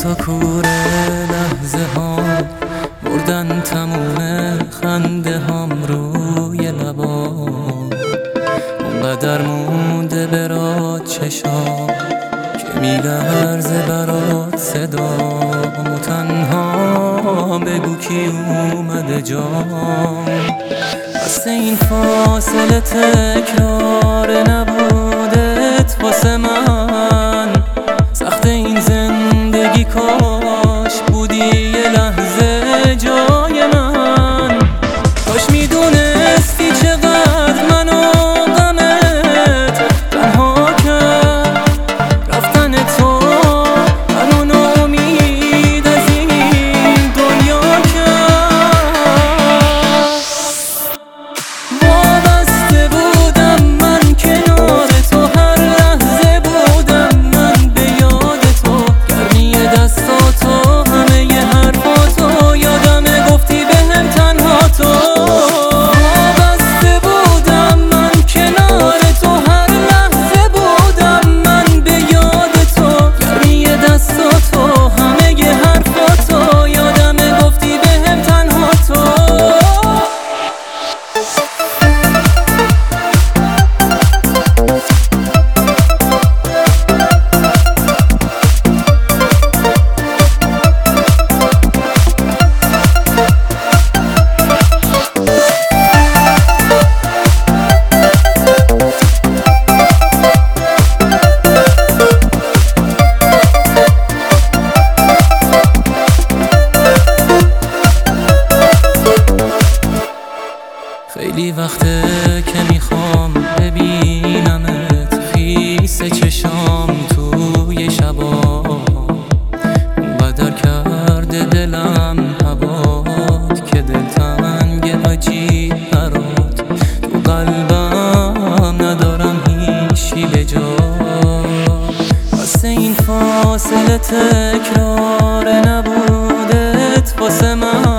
کور لحظه ها بردن تموم خنده هام روی لبا، اونقدر مونده برات چشام که میلرزه برات صدام، و تنها بگو کی اومده جام. بس این فاصله تکرار نبودت واسه من، سخت این زندگی کاش بودی یه لحظه جای من. کاش میدونستی چقدر منو غمت تنها کرد رفتن تو، من امید از این دنیا کرد. وابسته بودم من کنار تو، هر لحظه بودم من به یاد تو، گرمی دستاتو همه ی حرفاتو یادمه گفتی بهم تنها تو. وابسته بودم من کنار تو، هر لحظه بودم من به یاد تو، گرمی دستاتو همه ی حرفاتو یادمه گفتی بهم تنها تو. خیلی وقته که میخوام ببینمت خیس چشام توی شبا، اونقدر کرده دلم هوات که دلتنگ عجیب برات، تو قلبم ندارم هیچی به جا. واسه این فاصله تکرار نبودت واسه من،